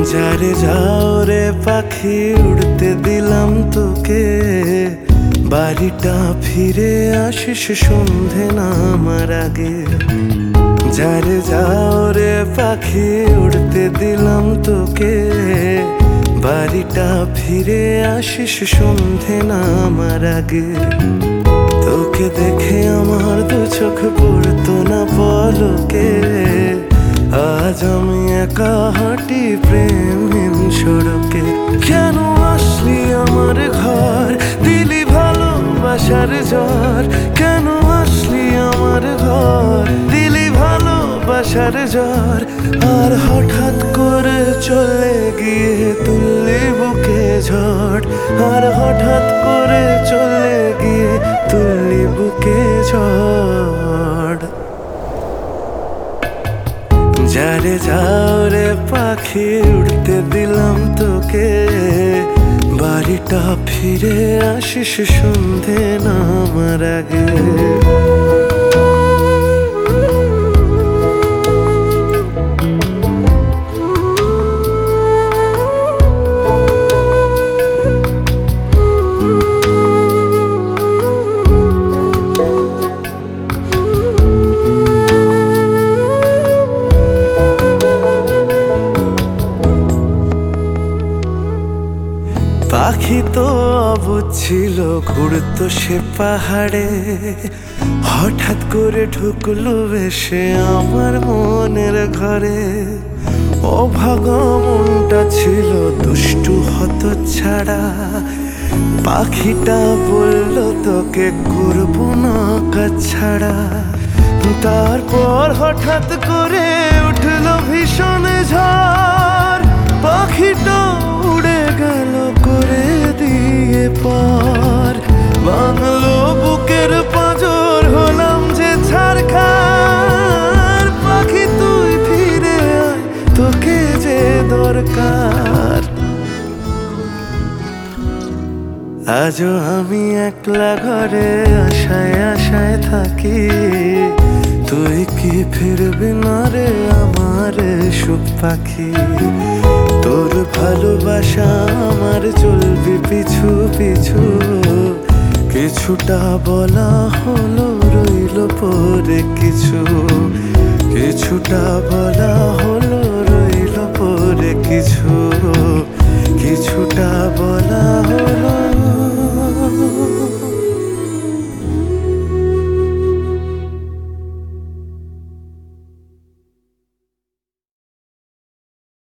যারে যাও রে পাখি উড়তে দিলাম তোকে, বাড়িটা ফিরে আসিস সন্ধে নামার আগে। যারে যাও রে পাখি উড়তে দিলাম তোকে, বাড়িটা ফিরে আসিস সন্ধে নামার আগে। তোকে দেখে আমার দু চোখ পড়তো না পলকে, আজ আমি একা হাঁটি প্রেমহীন সড়কে। কেন আসলি আমার ঘর, দিলি ভালোবাসার জ্বর। কেন আসলি আমার ঘর, দিলি ভালোবাসার জ্বর। আর হঠাৎ করে চলে গিয়ে তুললি বুকে ঝড়। আর হঠাৎ করে চলে গিয়ে তুললি বুকে ঝড়। যারে যাও রে পাখি উড়তে দিলাম তোকে, বাড়িটা ফিরে আসিস সন্ধে নামার আগে। পাখি তো অবুঝ ছিল, ঘুরতো সে পাহাড়ে। হঠাৎ করে ঢুকলো এসে আমার মনের ঘরে। অভাগা মনটা ছিল দুষ্টু হতচ্ছাড়া। পাখিটা বলল তোকে করবো না কাজ ছাড়া। তারপর হঠাৎ করে উঠলো ভীষণ ঝড়। পাখিটা উড়ে গেল করে দিয়ে পার। বাংলো বুকের পাঁজর হলাম যে ছারখার। পাখি তুই ফিরে আয়, তোকে যে দরকার। আজও আমি একলা ঘরে আশায় আশায় থাকি। তুই কি ফিরবি না রে আমার সুখ পাখি। তোর ভালোবাসা আমার চলবি পিছু পিছু। কিছুটা বলা হলো রইল পরে কিছু, কিছুটা বলা হলো